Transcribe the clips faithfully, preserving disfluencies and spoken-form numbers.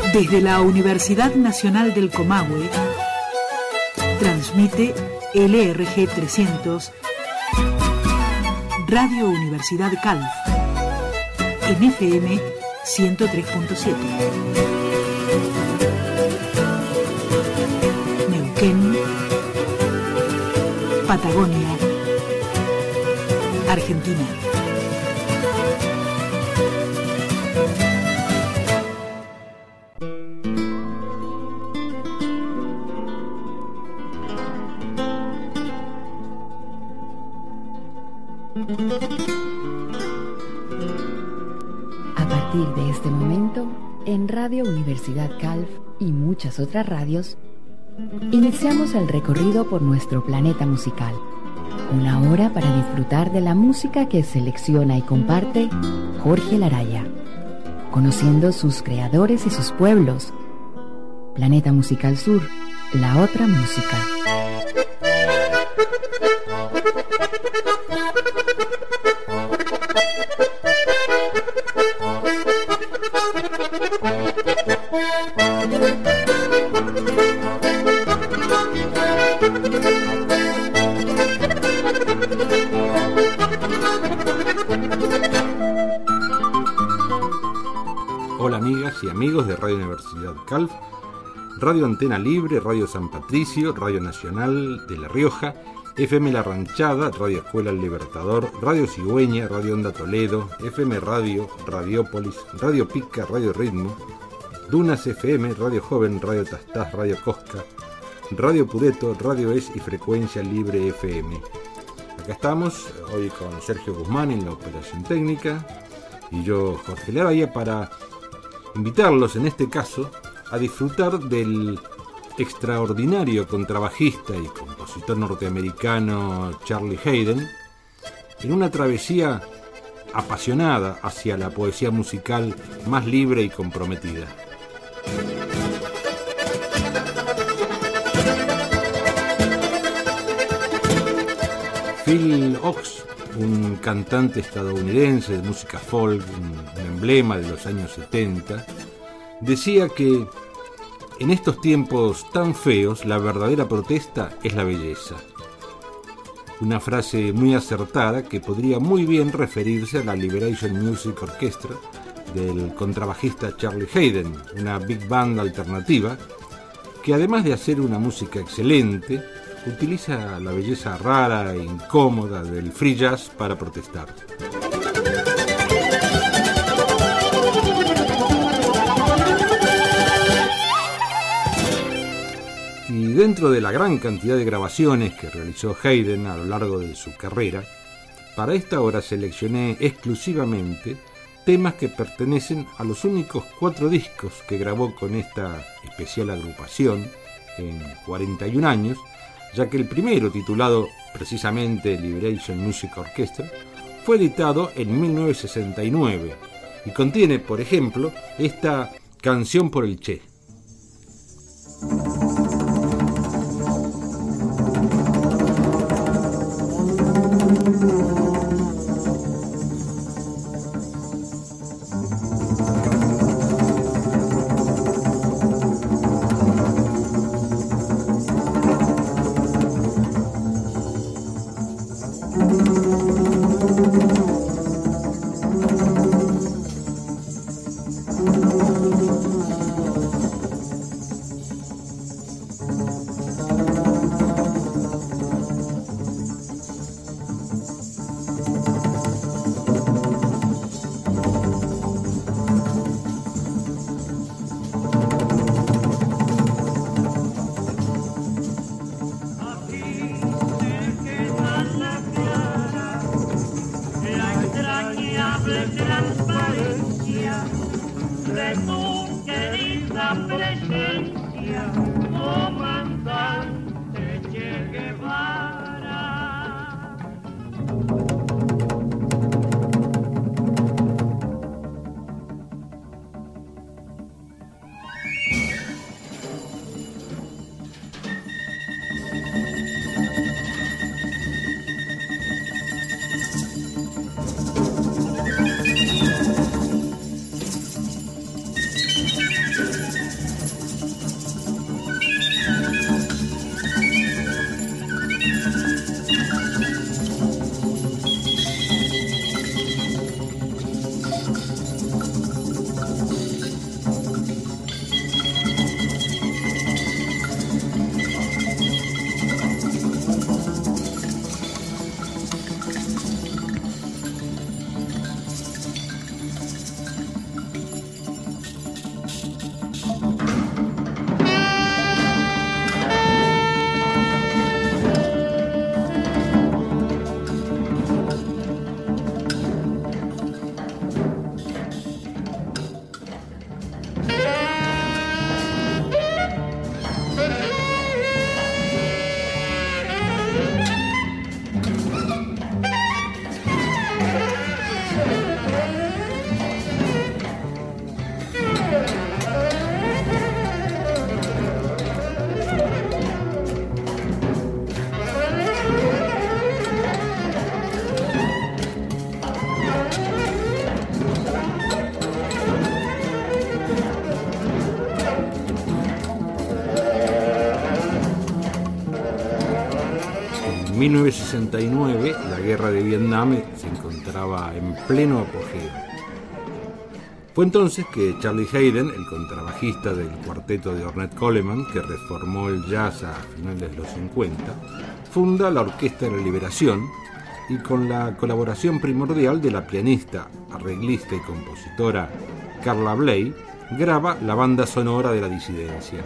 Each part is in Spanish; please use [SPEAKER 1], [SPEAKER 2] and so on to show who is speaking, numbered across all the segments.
[SPEAKER 1] Desde la Universidad Nacional del Comahue, transmite L R G trescientos, Radio Universidad Calf, en F M ciento tres punto siete. Neuquén, Patagonia, Argentina.
[SPEAKER 2] A partir de este momento, en Radio Universidad Calf y muchas otras radios, iniciamos el recorrido por nuestro planeta musical. Una hora para disfrutar de la música que selecciona y comparte Jorge Laraya, conociendo sus creadores y sus pueblos. Planeta Musical Sur, la otra música.
[SPEAKER 3] Hola amigas y amigos de Radio Universidad Calf, Radio Antena Libre, Radio San Patricio, Radio Nacional de La Rioja, F M La Ranchada, Radio Escuela El Libertador, Radio Cigüeña, Radio Onda Toledo, F M Radio, Radiópolis, Radio Pica, Radio Ritmo, Dunas F M, Radio Joven, Radio Tastás, Radio Cosca, Radio Pureto, Radio Es y Frecuencia Libre F M. Acá estamos hoy con Sergio Guzmán en la operación técnica y yo, Jorge Laraya, para invitarlos en este caso a disfrutar del extraordinario contrabajista y compositor norteamericano Charlie Haden en una travesía apasionada hacia la poesía musical más libre y comprometida. Phil Ochs, un cantante estadounidense de música folk, un emblema de los años setenta, decía que en estos tiempos tan feos la verdadera protesta es la belleza. Una frase muy acertada que podría muy bien referirse a la Liberation Music Orchestra del contrabajista Charlie Haden, una big band alternativa que además de hacer una música excelente, utiliza la belleza rara e incómoda del free jazz para protestar. Y dentro de la gran cantidad de grabaciones que realizó Haden a lo largo de su carrera, para esta hora seleccioné exclusivamente temas que pertenecen a los únicos cuatro discos que grabó con esta especial agrupación en cuarenta y un años, ya que el primero, titulado precisamente Liberation Music Orchestra, fue editado en mil novecientos sesenta y nueve y contiene, por ejemplo, esta Canción por el Che. En mil novecientos sesenta y nueve, la guerra de Vietnam se encontraba en pleno apogeo. Fue entonces que Charlie Haydn, el contrabajista del cuarteto de Ornette Coleman, que reformó el jazz a finales de los cincuenta, funda la Orquesta de la Liberación y con la colaboración primordial de la pianista, arreglista y compositora Carla Bley, graba la banda sonora de la disidencia.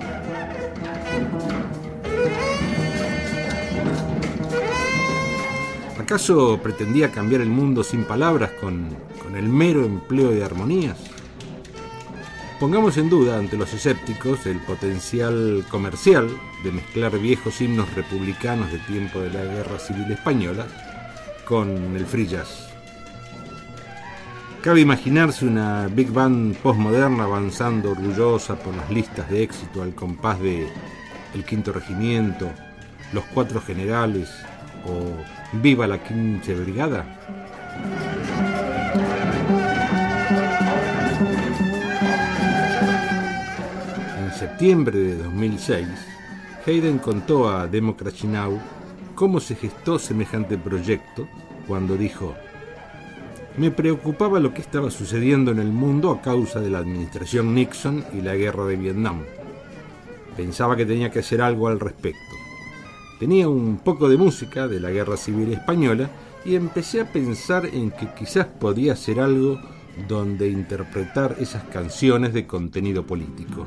[SPEAKER 3] ¿Acaso pretendía cambiar el mundo sin palabras con, con el mero empleo de armonías? Pongamos en duda ante los escépticos el potencial comercial de mezclar viejos himnos republicanos de tiempo de la Guerra Civil Española con el free jazz. Cabe imaginarse una big band postmoderna avanzando orgullosa por las listas de éxito al compás de El Quinto Regimiento, Los Cuatro Generales o Viva la Quince Brigada. En septiembre de dos mil seis, Haydn contó a Democracy Now! Cómo se gestó semejante proyecto cuando dijo: me preocupaba lo que estaba sucediendo en el mundo a causa de la administración Nixon y la guerra de Vietnam. Pensaba que tenía que hacer algo al respecto. Tenía un poco de música de la Guerra Civil Española y empecé a pensar en que quizás podía hacer algo donde interpretar esas canciones de contenido político.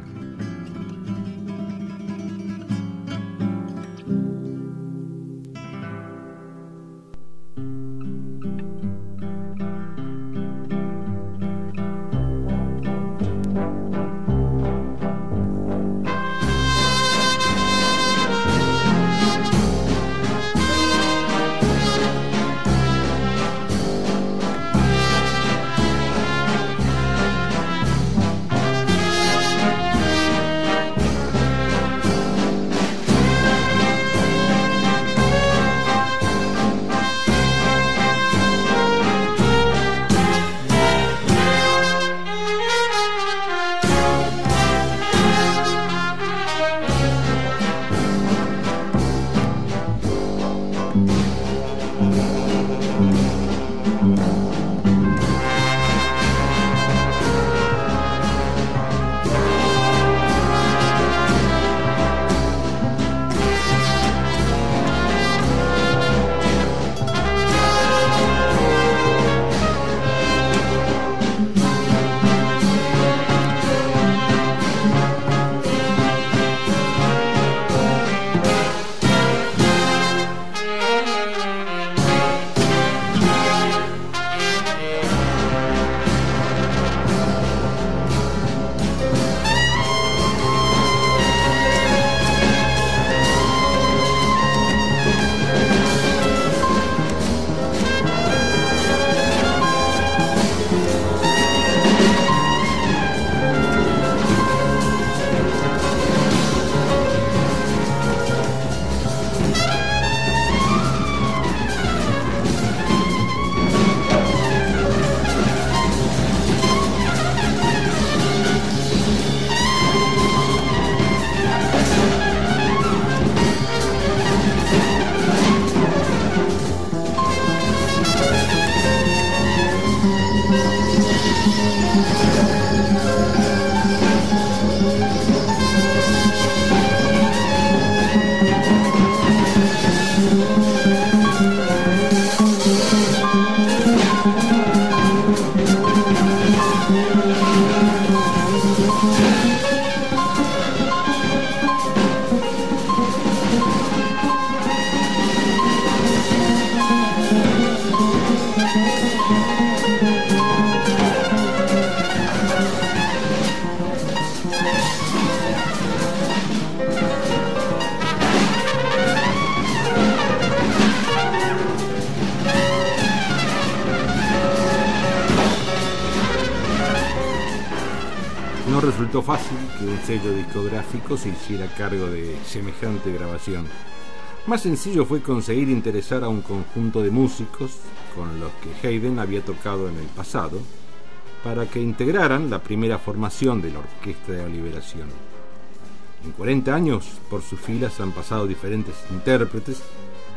[SPEAKER 3] No resultó fácil que un sello discográfico se hiciera cargo de semejante grabación. Más sencillo fue conseguir interesar a un conjunto de músicos con los que Haydn había tocado en el pasado para que integraran la primera formación de la Orquesta de la Liberación. En cuarenta años por sus filas han pasado diferentes intérpretes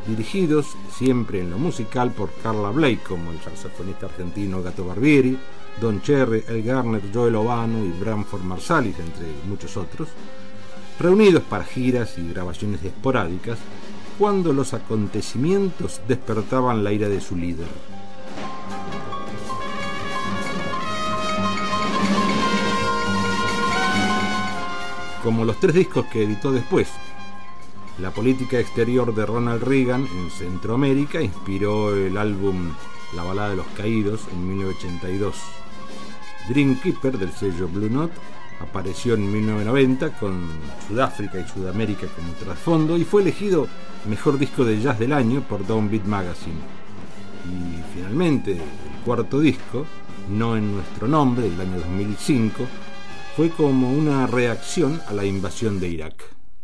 [SPEAKER 3] dirigidos siempre en lo musical por Carla Blake, como el saxofonista argentino Gato Barbieri, Don Cherry, El Garner, Joel Ovano y Branford Marsalis, entre muchos otros, reunidos para giras y grabaciones esporádicas, cuando los acontecimientos despertaban la ira de su líder. Como los tres discos que editó después. La política exterior de Ronald Reagan en Centroamérica inspiró el álbum La balada de los caídos en mil novecientos ochenta y dos. Dreamkeeper, del sello Blue Note, apareció en mil novecientos noventa con Sudáfrica y Sudamérica como trasfondo y fue elegido mejor disco de jazz del año por Downbeat Magazine. Y finalmente, el cuarto disco, No en nuestro nombre, del año dos mil cinco, fue como una reacción a la invasión de Irak.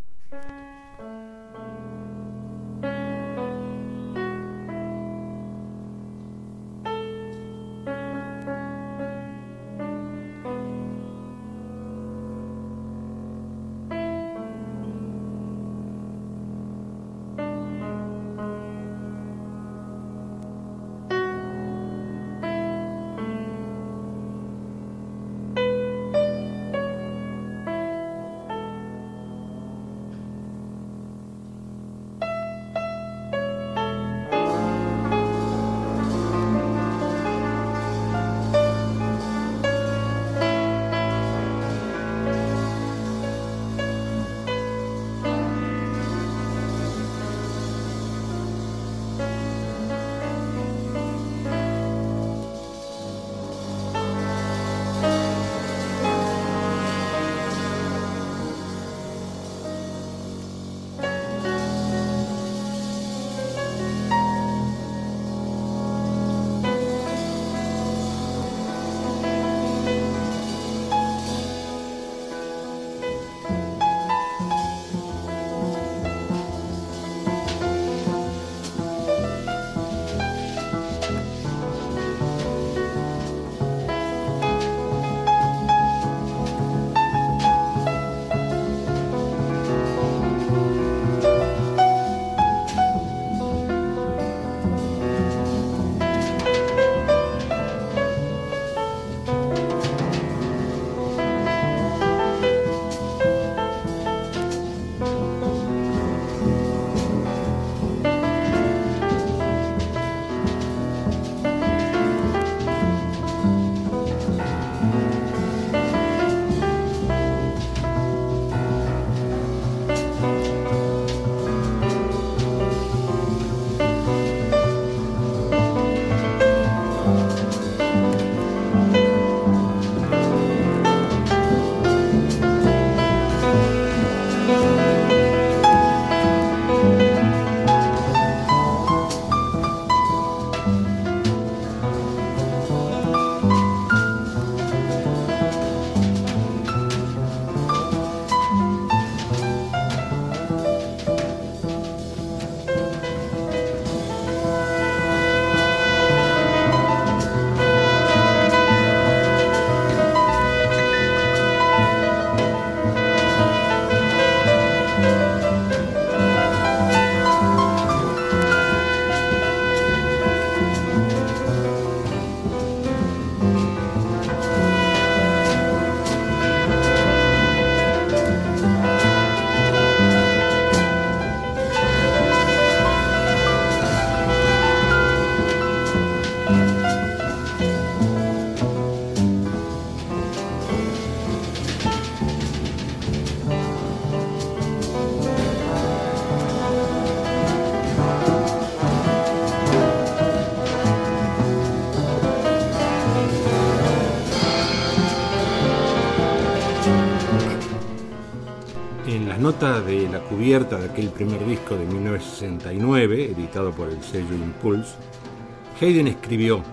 [SPEAKER 3] Nota de la cubierta de aquel primer disco de mil novecientos sesenta y nueve, editado por el sello Impulse, Hayden escribió: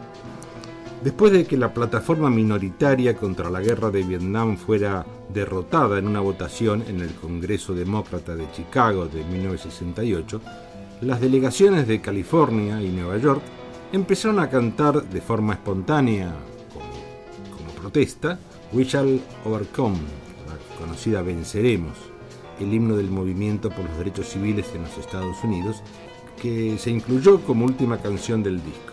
[SPEAKER 3] después de que la plataforma minoritaria contra la guerra de Vietnam fuera derrotada en una votación en el Congreso Demócrata de Chicago de mil novecientos sesenta y ocho, las delegaciones de California y Nueva York empezaron a cantar de forma espontánea, como, como protesta, We Shall Overcome, la conocida Venceremos, el himno del movimiento por los derechos civiles en los Estados Unidos, que se incluyó como última canción del disco.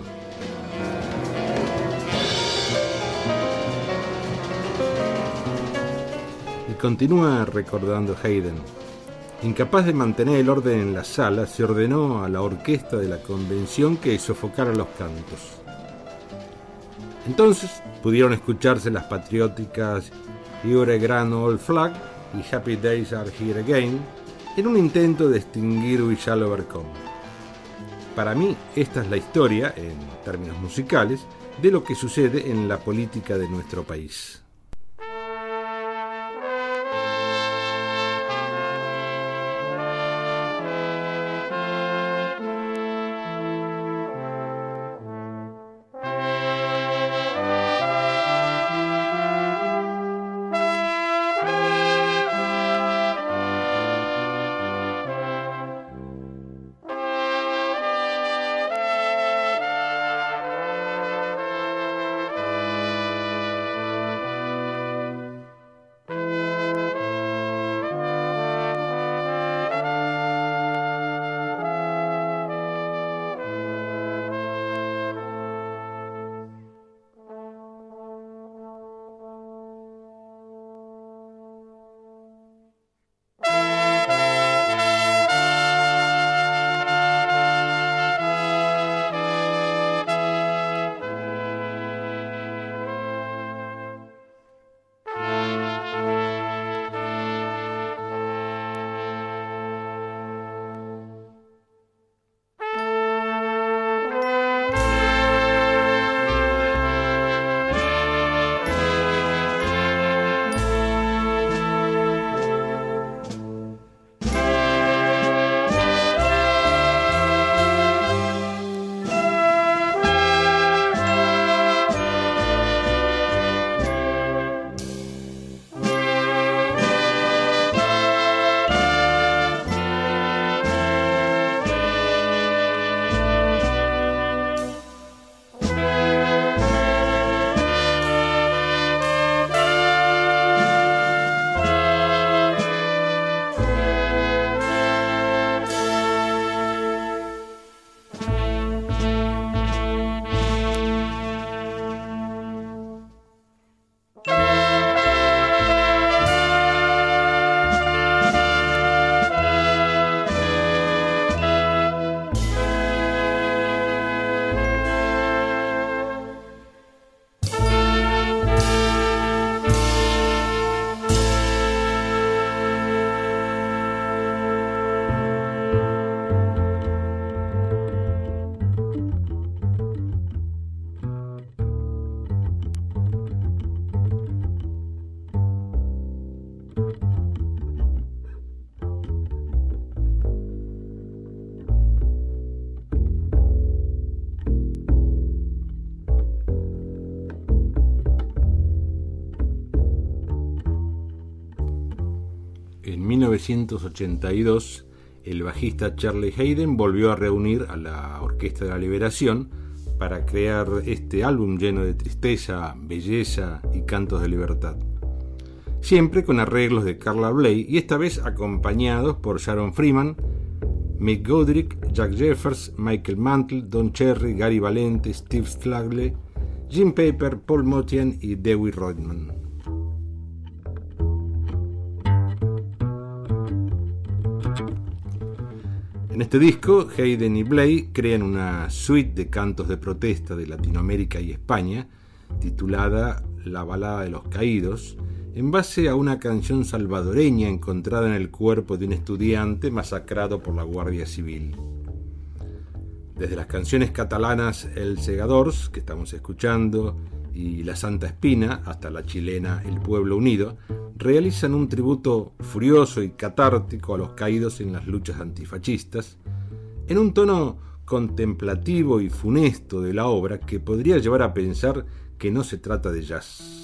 [SPEAKER 3] Y continúa recordando Hayden. Incapaz de mantener el orden en la sala, se ordenó a la orquesta de la convención que sofocara los cantos. Entonces pudieron escucharse las patrióticas You're a Grand Old Flag y Happy Days Are Here Again en un intento de extinguir We Shall Overcome. Para mí, esta es la historia, en términos musicales, de lo que sucede en la política de nuestro país. En mil novecientos ochenta y dos, el bajista Charlie Hayden volvió a reunir a la Orquesta de la Liberación para crear este álbum lleno de tristeza, belleza y cantos de libertad. Siempre con arreglos de Carla Bley y esta vez acompañados por Sharon Freeman, Mick Godric, Jack Jeffers, Michael Mantle, Don Cherry, Gary Valente, Steve Slagle, Jim Pepper, Paul Motian y Dewey Rodman. En este disco, Hayden y Bley crean una suite de cantos de protesta de Latinoamérica y España, titulada La Balada de los Caídos, en base a una canción salvadoreña encontrada en el cuerpo de un estudiante masacrado por la Guardia Civil. Desde las canciones catalanas El Segadors, que estamos escuchando, y La Santa Espina, hasta la chilena El Pueblo Unido, realizan un tributo furioso y catártico a los caídos en las luchas antifascistas, en un tono contemplativo y funesto de la obra que podría llevar a pensar que no se trata de jazz.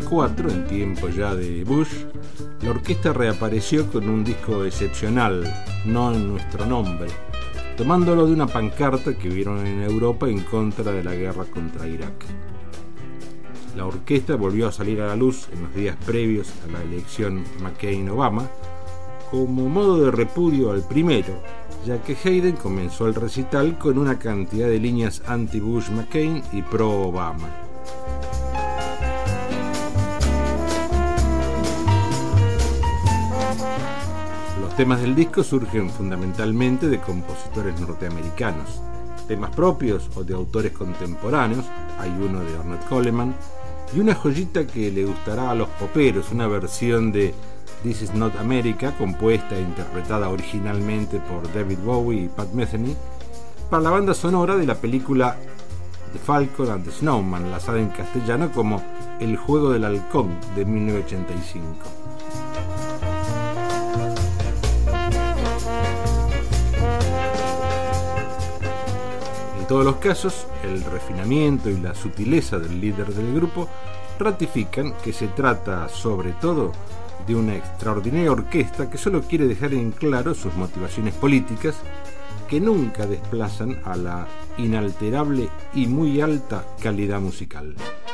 [SPEAKER 3] cuatro, en tiempo ya de Bush, la orquesta reapareció con un disco excepcional, No en nuestro nombre, tomándolo de una pancarta que vieron en Europa en contra de la guerra contra Irak. La orquesta volvió a salir a la luz en los días previos a la elección McCain-Obama como modo de repudio al primero, ya que Hayden comenzó el recital con una cantidad de líneas anti-Bush-McCain y pro-Obama. Los temas del disco surgen fundamentalmente de compositores norteamericanos, temas propios o de autores contemporáneos, hay uno de Ornette Coleman, y una joyita que le gustará a los poperos, una versión de This Is Not America, compuesta e interpretada originalmente por David Bowie y Pat Metheny, para la banda sonora de la película The Falcon and the Snowman, lanzada en castellano como El juego del halcón de mil novecientos ochenta y cinco. En todos los casos, el refinamiento y la sutileza del líder del grupo ratifican que se trata, sobre todo, de una extraordinaria orquesta que solo quiere dejar en claro sus motivaciones políticas, que nunca desplazan a la inalterable y muy alta calidad musical.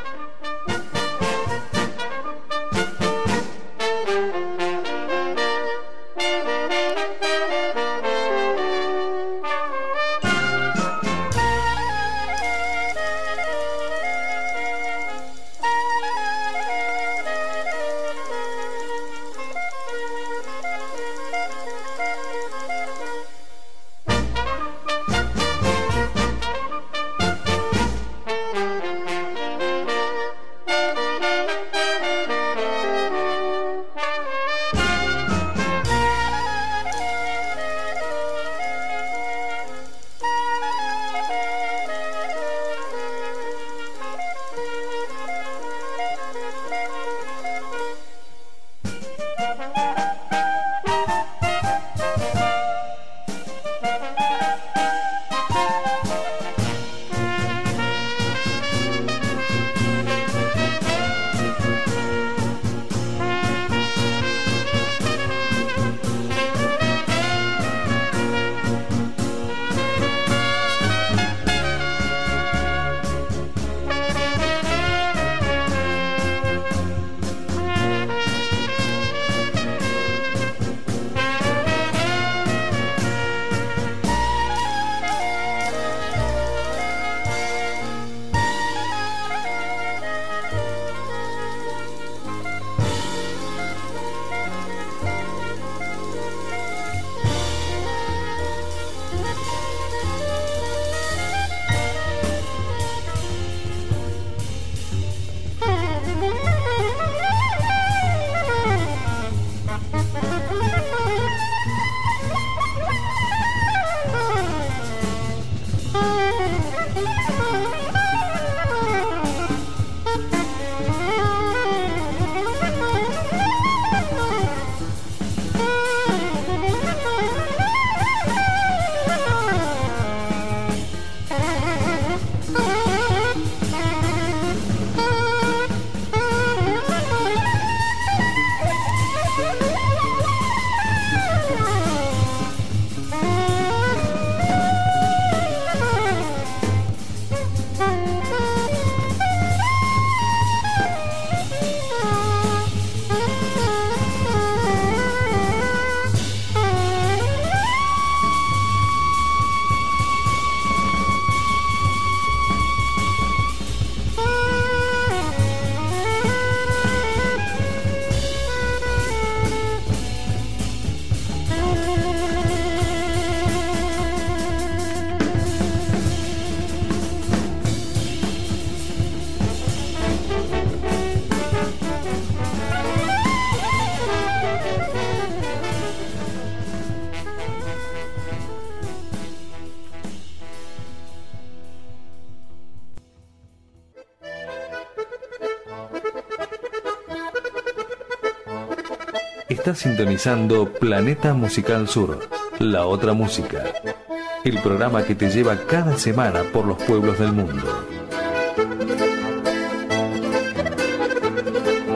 [SPEAKER 4] Estás sintonizando Planeta Musical Sur, la otra música. El programa que te lleva cada semana por los pueblos del mundo.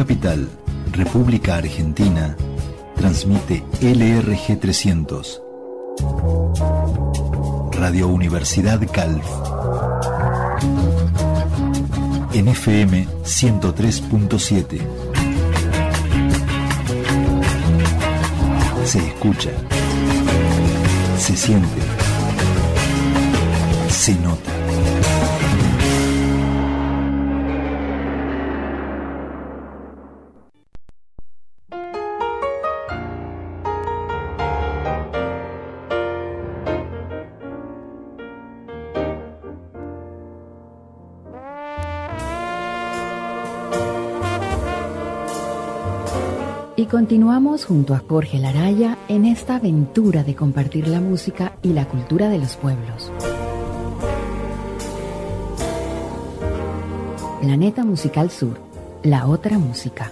[SPEAKER 5] Capital, República Argentina, transmite L R G trescientos. Radio Universidad Calf. En F M ciento tres punto siete. Se escucha, se siente, se nota.
[SPEAKER 2] Y continuamos junto a Jorge Laraya en esta aventura de compartir la música y la cultura de los pueblos. Planeta Musical Sur, la otra música.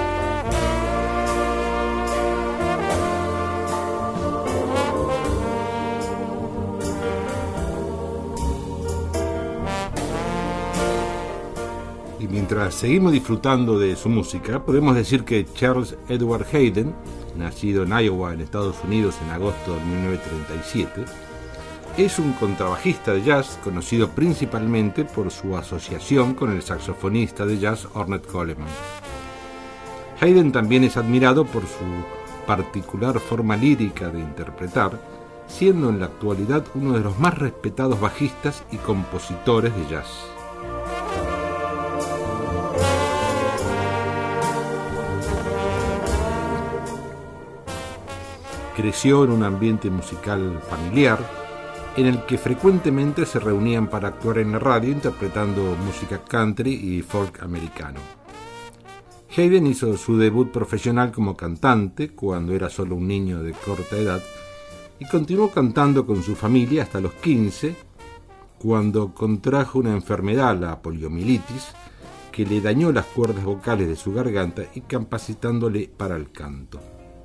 [SPEAKER 3] Mientras seguimos disfrutando de su música, podemos decir que Charles Edward Hayden, nacido en Iowa, en Estados Unidos, en agosto de mil novecientos treinta y siete, es un contrabajista de jazz conocido principalmente por su asociación con el saxofonista de jazz Ornette Coleman. Hayden también es admirado por su particular forma lírica de interpretar, siendo en la actualidad uno de los más respetados bajistas y compositores de jazz. Creció en un ambiente musical familiar, en el que frecuentemente se reunían para actuar en la radio interpretando música country y folk americano. Hayden hizo su debut profesional como cantante cuando era solo un niño de corta edad y continuó cantando con su familia hasta los quince, cuando contrajo una enfermedad, la poliomielitis, que le dañó las cuerdas vocales de su garganta y incapacitándole para el canto.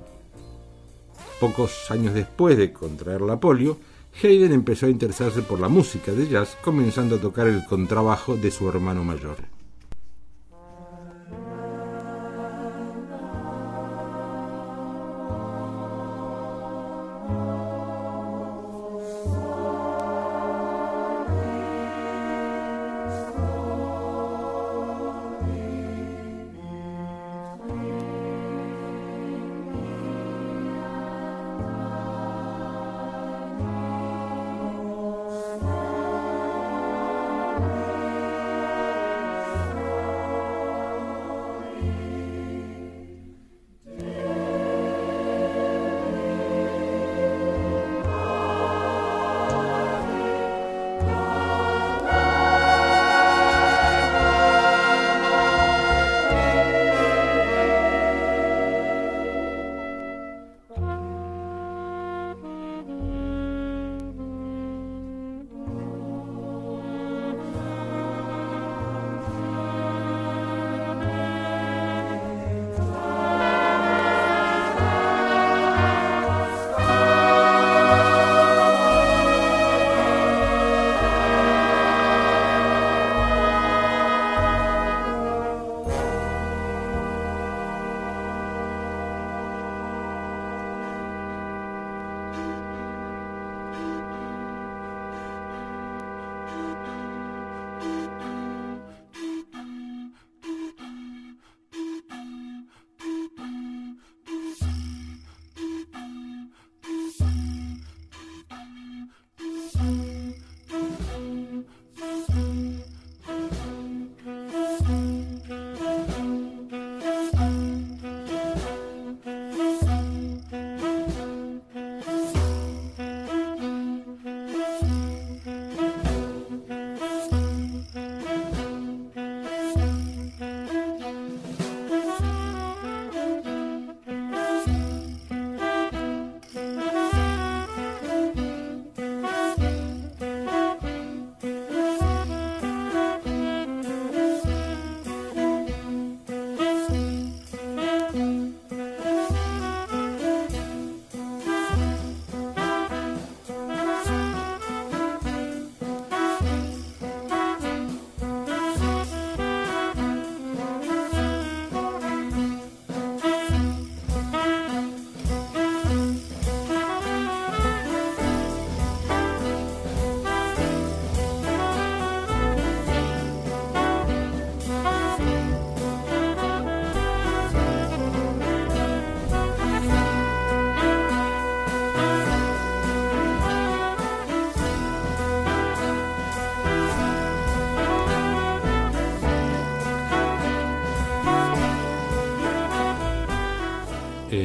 [SPEAKER 3] Pocos años después de contraer la polio, Hayden empezó a interesarse por la música de jazz, comenzando a tocar el contrabajo de su hermano mayor.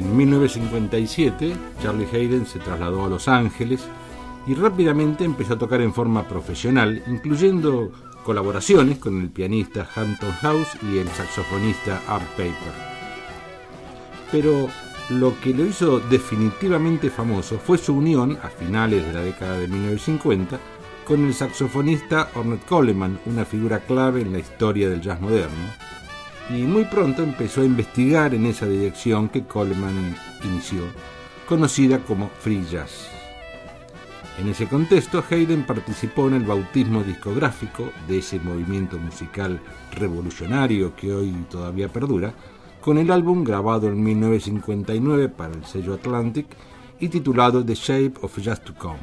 [SPEAKER 3] En mil novecientos cincuenta y siete, Charlie Haden se trasladó a Los Ángeles y rápidamente empezó a tocar en forma profesional, incluyendo colaboraciones con el pianista Hampton House y el saxofonista Art Paper. Pero lo que lo hizo definitivamente famoso fue su unión, a finales de la década de mil novecientos cincuenta, con el saxofonista Ornette Coleman, una figura clave en la historia del jazz moderno, y muy pronto empezó a investigar en esa dirección que Coleman inició, conocida como free jazz. En ese contexto, Haden participó en el bautismo discográfico de ese movimiento musical revolucionario que hoy todavía perdura, con el álbum grabado en mil novecientos cincuenta y nueve para el sello Atlantic y titulado The Shape of Jazz to Come.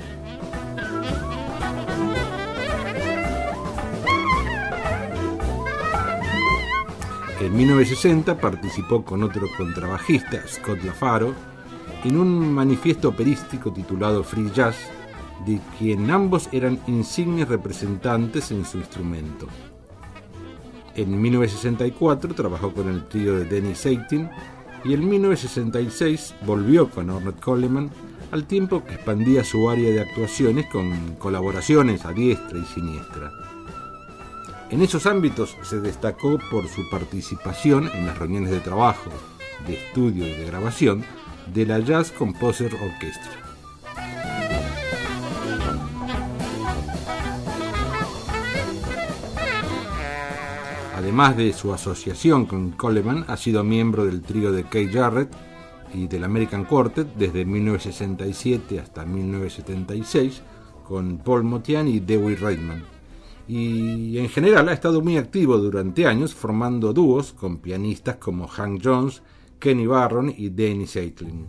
[SPEAKER 3] En mil novecientos sesenta participó con otro contrabajista, Scott LaFaro, en un manifiesto operístico titulado Free Jazz, de quien ambos eran insignes representantes en su instrumento. En mil novecientos sesenta y cuatro trabajó con el trío de Dennis Aitin y en mil novecientos sesenta y seis volvió con Ornette Coleman, al tiempo que expandía su área de actuaciones con colaboraciones a diestra y siniestra. En esos ámbitos se destacó por su participación en las reuniones de trabajo, de estudio y de grabación de la Jazz Composer Orchestra. Además de su asociación con Coleman, ha sido miembro del trío de Keith Jarrett y del American Quartet desde mil novecientos sesenta y siete hasta mil novecientos setenta y seis con Paul Motian y Dewey Reitman. Y en general ha estado muy activo durante años formando dúos con pianistas como Hank Jones, Kenny Barron y Dennis Aitin.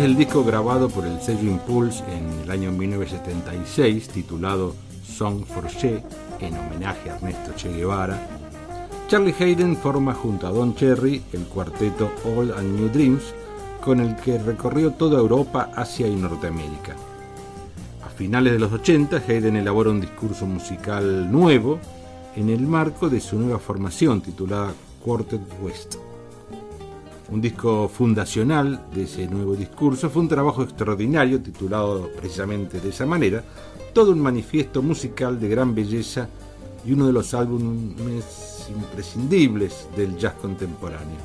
[SPEAKER 3] del disco grabado por el sello Impulse en el año mil novecientos setenta y seis, titulado Song for Che, en homenaje a Ernesto Che Guevara, Charlie Haden forma junto a Don Cherry el cuarteto Old and New Dreams, con el que recorrió toda Europa, Asia y Norteamérica. A finales de los ochenta, Haden elabora un discurso musical nuevo en el marco de su nueva formación titulada Quartet West. Un disco fundacional de ese nuevo discurso fue un trabajo extraordinario titulado precisamente de esa manera, todo un manifiesto musical de gran belleza y uno de los álbumes imprescindibles del jazz contemporáneo.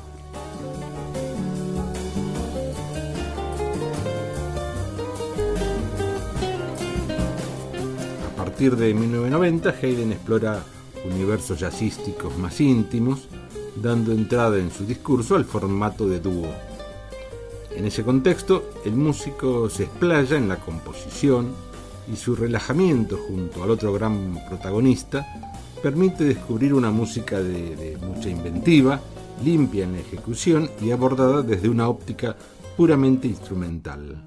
[SPEAKER 3] A partir de mil novecientos noventa, Haden explora universos jazzísticos más íntimos, dando entrada en su discurso al formato de dúo. En ese contexto, el músico se explaya en la composición y su relajamiento junto al otro gran protagonista permite descubrir una música de, de mucha inventiva, limpia en la ejecución y abordada desde una óptica puramente instrumental.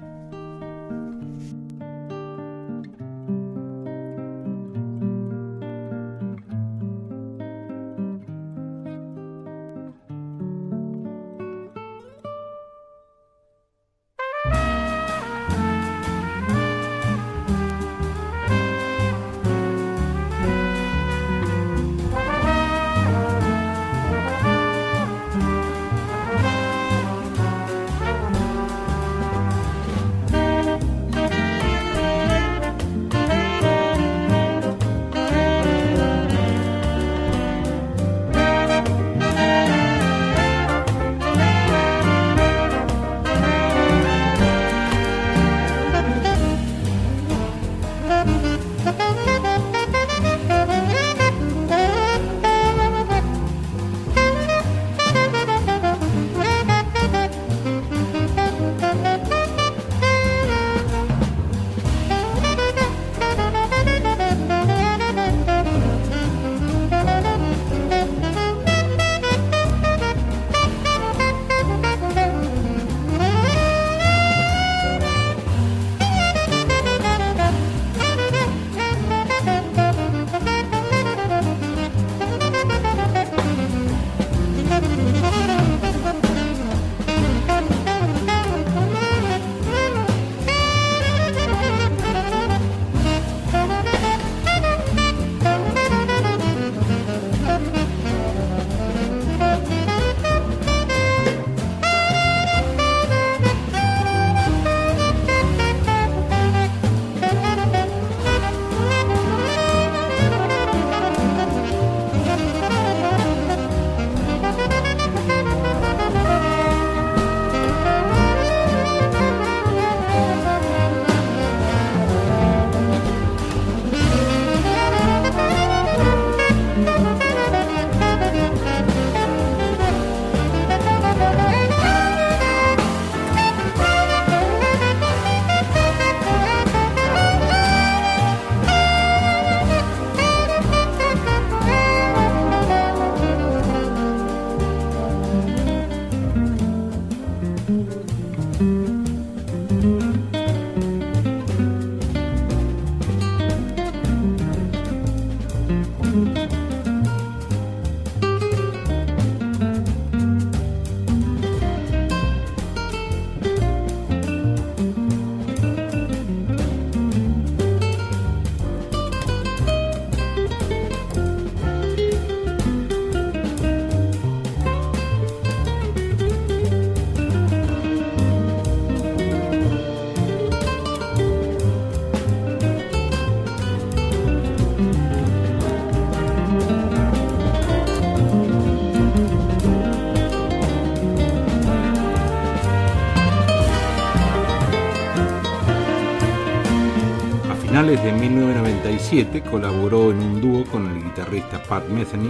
[SPEAKER 3] A finales de mil novecientos noventa y siete colaboró en un dúo con el guitarrista Pat Metheny,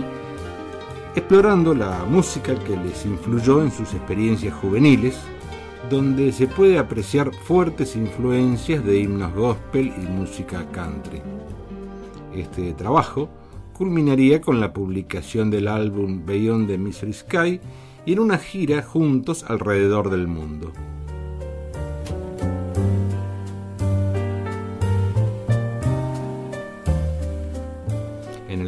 [SPEAKER 3] explorando la música que les influyó en sus experiencias juveniles, donde se puede apreciar fuertes influencias de himnos gospel y música country. Este trabajo culminaría con la publicación del álbum Beyond the Mystery Sky y en una gira juntos alrededor del mundo.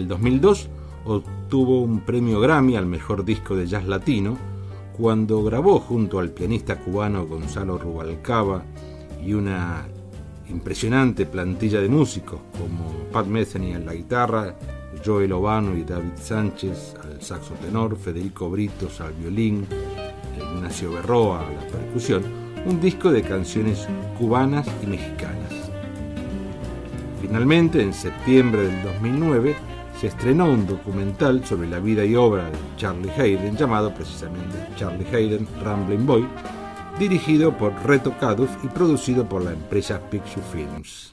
[SPEAKER 3] el dos mil dos obtuvo un premio Grammy al mejor disco de jazz latino cuando grabó junto al pianista cubano Gonzalo Rubalcaba y una impresionante plantilla de músicos como Pat Metheny en la guitarra, Joel Ovano y David Sánchez al saxo tenor, Federico Britos al violín, Ignacio Berroa a la percusión, un disco de canciones cubanas y mexicanas. Finalmente, en septiembre del dos mil nueve, se estrenó un documental sobre la vida y obra de Charlie Haydn, llamado precisamente Charlie Haydn, Ramblin' Boy, dirigido por Reto Caduff y producido por la empresa Picture Films.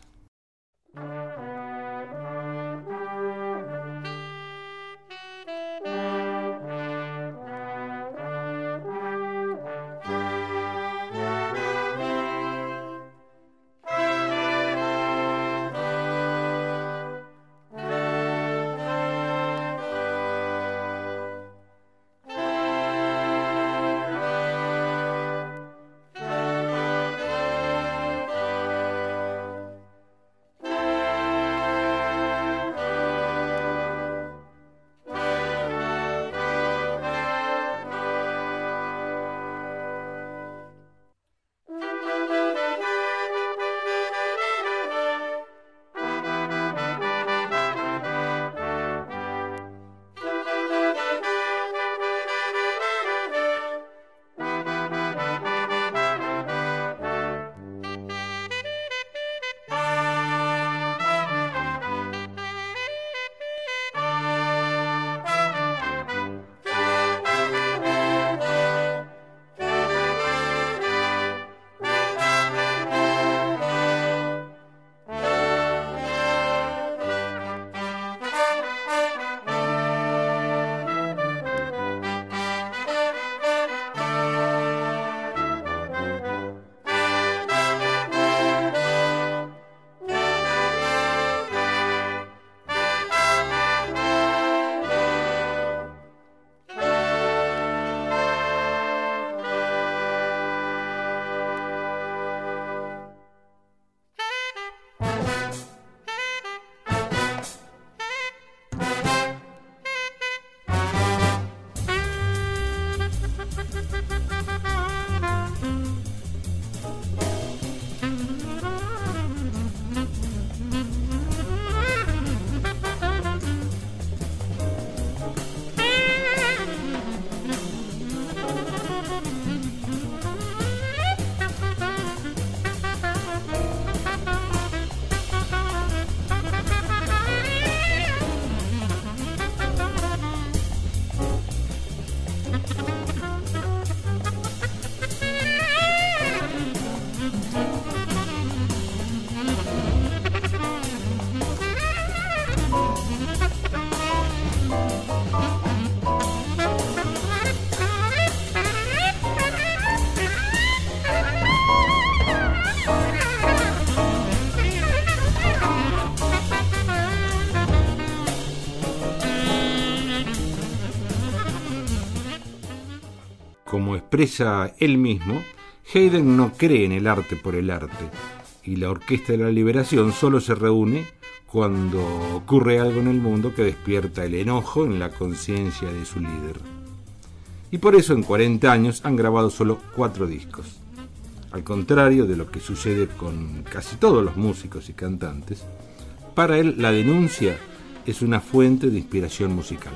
[SPEAKER 3] Como expresa él mismo, Haydn no cree en el arte por el arte, y la Orquesta de la Liberación solo se reúne cuando ocurre algo en el mundo que despierta el enojo en la conciencia de su líder. Y por eso en cuarenta años han grabado solo cuatro discos. Al contrario de lo que sucede con casi todos los músicos y cantantes, para él la denuncia es una fuente de inspiración musical.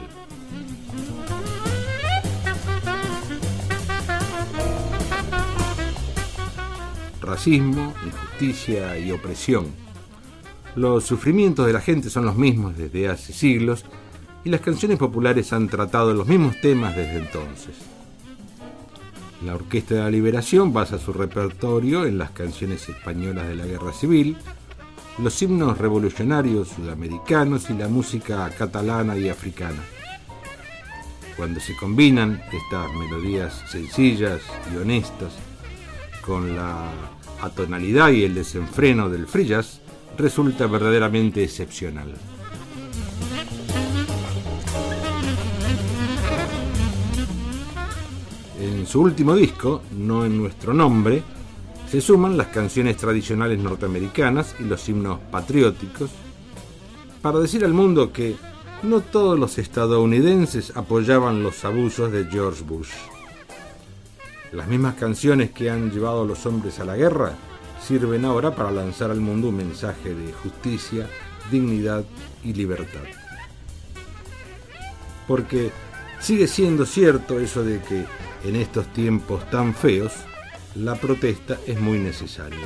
[SPEAKER 3] Racismo, injusticia y opresión. Los sufrimientos de la gente son los mismos desde hace siglos y las canciones populares han tratado los mismos temas desde entonces. La Orquesta de la Liberación basa su repertorio en las canciones españolas de la Guerra Civil, los himnos revolucionarios sudamericanos y la música catalana y africana. Cuando se combinan estas melodías sencillas y honestas con la atonalidad y el desenfreno del free jazz, resulta verdaderamente excepcional. En su último disco, No en nuestro nombre, se suman las canciones tradicionales norteamericanas y los himnos patrióticos para decir al mundo que, no todos los estadounidenses apoyaban los abusos de George Bush. Las mismas canciones que han llevado a los hombres a la guerra sirven ahora para lanzar al mundo un mensaje de justicia, dignidad y libertad. Porque sigue siendo cierto eso de que en estos tiempos tan feos, la protesta es muy necesaria.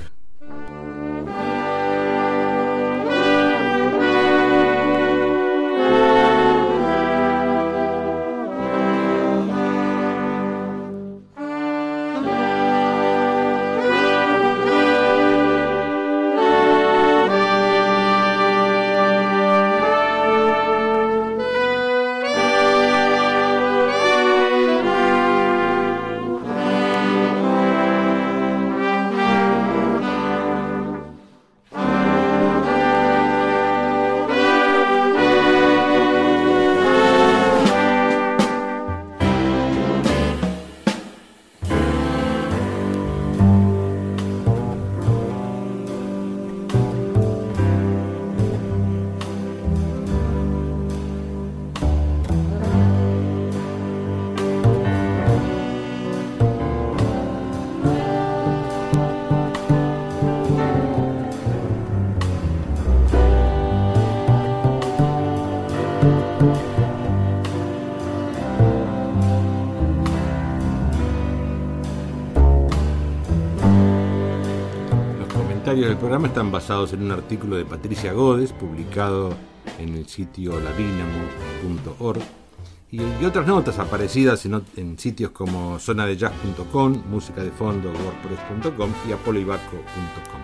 [SPEAKER 3] El programa están basados en un artículo de Patricia Godes publicado en el sitio lavinamo punto org y, y otras notas aparecidas en, en sitios como zona de jazz punto com, música de fondo wordpress punto com y apoloibaco punto com.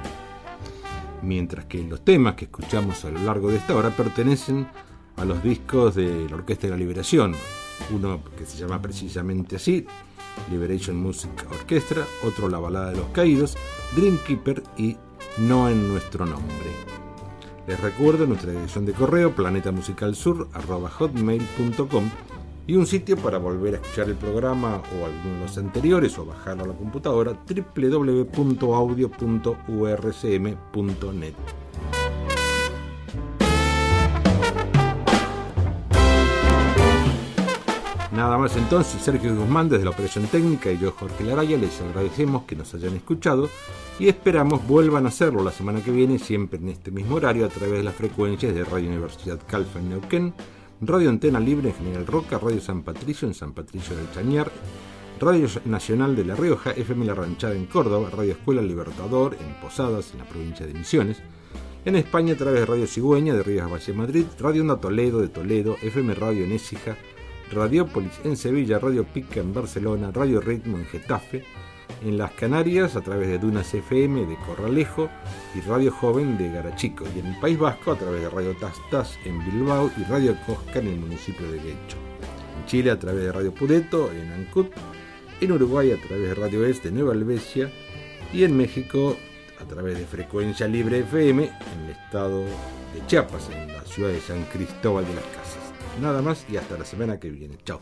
[SPEAKER 3] Mientras que los temas que escuchamos a lo largo de esta hora pertenecen a los discos de la Orquesta de la Liberación, uno que se llama precisamente así, Liberation Music Orchestra, otro La Balada de los Caídos, Dreamkeeper y No en nuestro nombre. Les recuerdo nuestra dirección de correo planetamusicalsur arroba hotmail punto com y un sitio para volver a escuchar el programa o alguno de los anteriores o bajarlo a la computadora, doble u doble u doble u punto audio punto u r c m punto net. Nada más entonces, Sergio Guzmán desde la operación técnica y yo, Jorge Laraya, les agradecemos que nos hayan escuchado y esperamos vuelvan a hacerlo la semana que viene, siempre en este mismo horario, a través de las frecuencias de Radio Universidad Calf en Neuquén, Radio Antena Libre en General Roca, Radio San Patricio en San Patricio del Chañar, Radio Nacional de La Rioja, F M La Ranchada en Córdoba, Radio Escuela Libertador en Posadas, en la provincia de Misiones, en España a través de Radio Cigüeña de Rivas Valle Madrid, Radio Onda Toledo de Toledo, F M Radio en Écija, Radiópolis en Sevilla, Radio Pica en Barcelona, Radio Ritmo en Getafe, en las Canarias a través de Dunas F M de Corralejo y Radio Joven de Garachico, y en el País Vasco a través de Radio Tastas en Bilbao y Radio Cosca en el municipio de Guecho, en Chile a través de Radio Pudeto en Ancud, en Uruguay a través de Radio Es de Nueva Helvecia y en México a través de Frecuencia Libre F M en el estado de Chiapas, en la ciudad de San Cristóbal de las Casas. Nada más y hasta la semana que viene. Chao.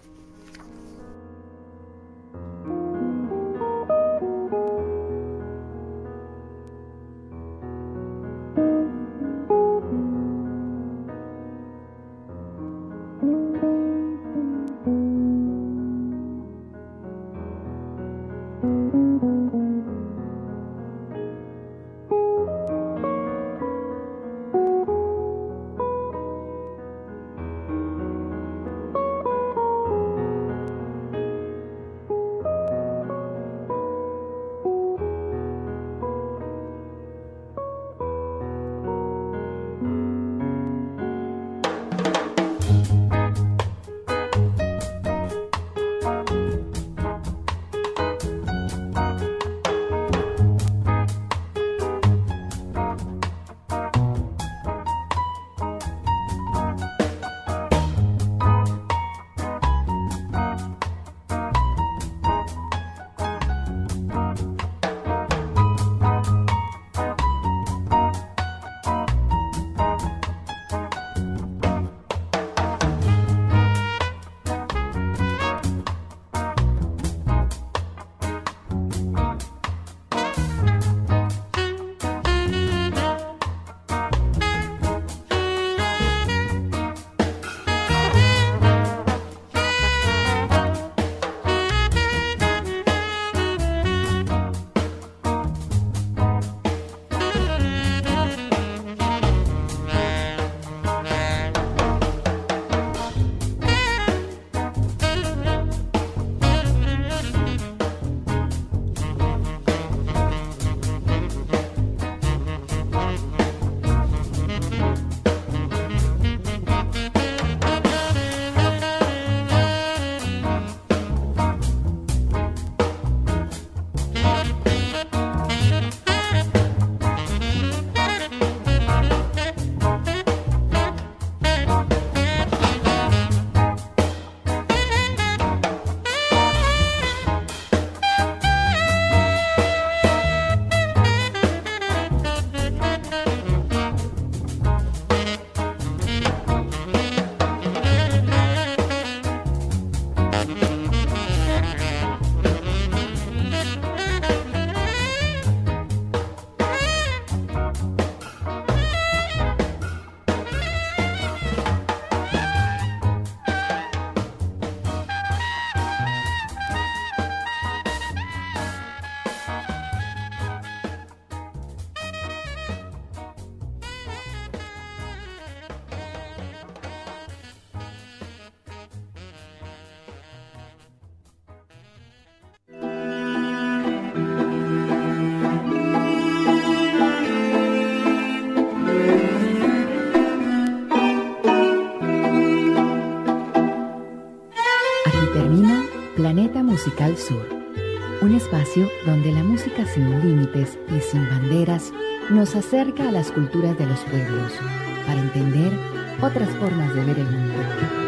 [SPEAKER 2] Sur, un espacio donde la música sin límites y sin banderas nos acerca a las culturas de los pueblos para entender otras formas de ver el mundo.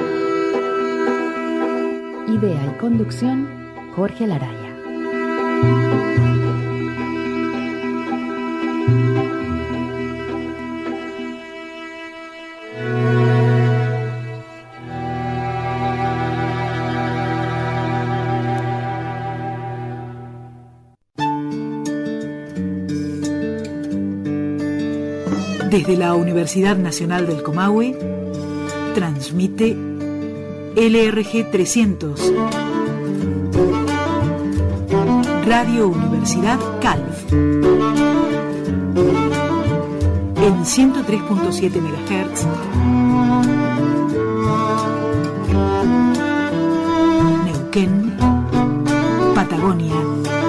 [SPEAKER 2] Idea y conducción, Jorge Laraya.
[SPEAKER 1] Desde la Universidad Nacional del Comahue, transmite L R G trescientos, Radio Universidad Calf, en ciento tres punto siete megahertz, Neuquén, Patagonia.